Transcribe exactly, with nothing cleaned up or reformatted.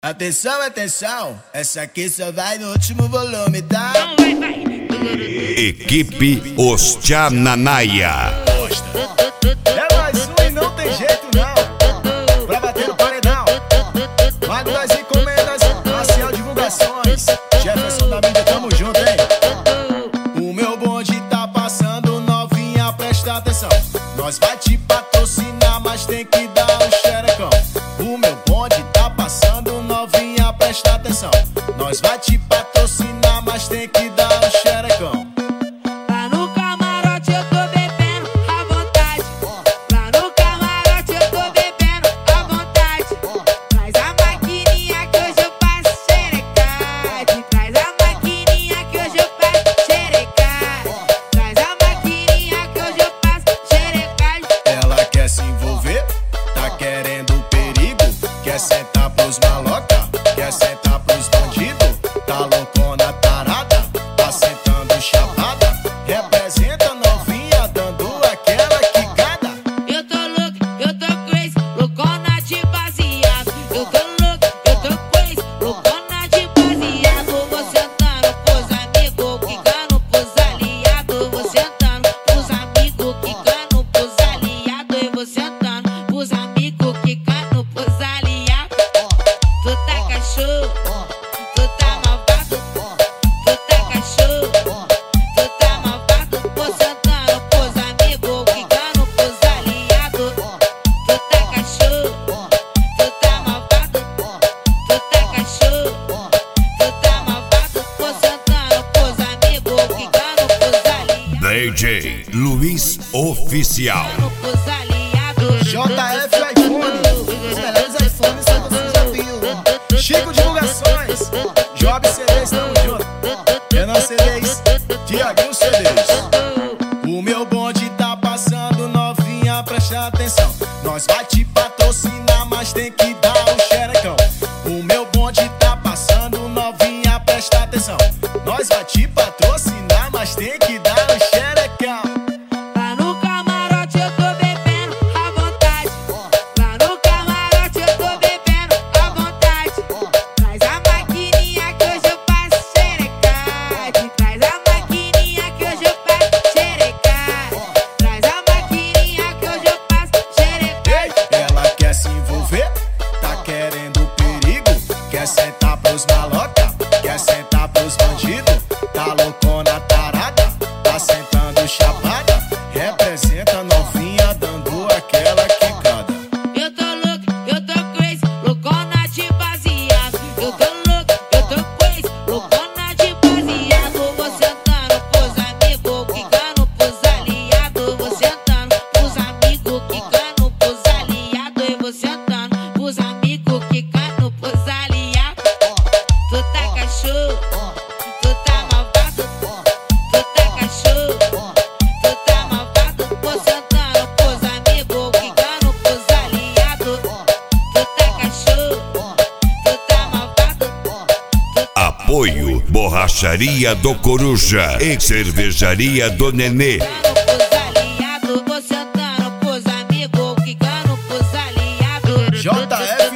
Atenção, atenção, essa aqui só vai no último volume, tá? Vai, vai. Equipe Os Tchananaia. É mais um e não tem jeito não. Pra bater no paredão. Mago das encomendas, Marcial Divulgações. Jefferson da mídia, tamo junto, hein? O meu bonde tá passando, novinha, presta atenção. Nós vai te patrocinar, mas tem que dar um xerecão. O meu bonde tá passando, novinha, presta atenção. Nós vai te patrocinar, mas tem que dar um xerecão. Lá no camarote eu tô bebendo à vontade. Lá no camarote eu tô bebendo à vontade. Traz a maquininha que hoje eu passo xerecade. Traz a maquininha que hoje eu passo xerecade. Traz a maquininha que hoje eu passo xerecade. Ela quer se envolver, tá querendo perigo. Quer sentar pros maloca, quer sentar pros bandidos. Tá loucona tarada, tá sentando chapada. Representa novinha, dando aquela quicada. Eu tô louco, eu tô crazy, loucona de baseado. Eu tô louco, eu tô crazy, loucona de baseado. Vou sentando pros amigos, quicando pros aliados. Vou sentando pros amigos, quicando pros aliados. E vou sentando pros amigos, quicando pros aliados. Tu tá cachorro, tu tá malvado. Tu tá cachorro, tu tá malvado. Vou sentando pros amigos, quicando pros aliados. Tu tá cachorro, tu tá malvado. Tu tá cachorro, tu tá malvado. Vou sentando pros amigos, quicando pros aliados. D J Luiz Oficial. Pros aliados. J F iPhone, os melhores iPhones que você já viu. Chico Divulgações, Job C Ds, tamo junto. Renan C Ds, Tiaguinho C Ds. O meu bonde tá passando, novinha, presta atenção. Nós vai te patrocinar, mas tem que dar um xerecão. O meu bonde tá passando, novinha, presta atenção. Nós vai te patrocinar, mas tem que dar um xerecão. Lá no camarote eu tô bebendo à vontade. Lá no camarote eu tô bebendo à vontade. Traz a maquininha que hoje eu passo xerecade. Traz a maquininha que hoje eu passo xerecade. Traz a maquininha que hoje eu passo xerecade. Ela quer se envolver, tá querendo perigo. Quer sentar pros maloca, quer sentar pros bandidos. Tá loucona tarada, tá sentando chapada. Representa novinha, dando aquela quicada. Eu tô louco, eu tô crazy, loucona de baseado. Eu tô louco, eu tô crazy, loucona de baseado. Vou sentando pros amigos, quicando pros aliados. Vou sentando pros amigos, quicando pros aliados. E vou sentando pros amigos, quicando pros aliados. Tu tá cachorro, tu tá malvado. Tu tá cachorro, tu tá malvado. Vou sentando pros amigos, quicando pros aliados. Tu tá cachorro, tu tá malvado. Apoio Borracharia do Coruja e Cervejaria do Nenê. Quicando pros aliados. Vou sentando pros amigos, quicando pros aliados. J F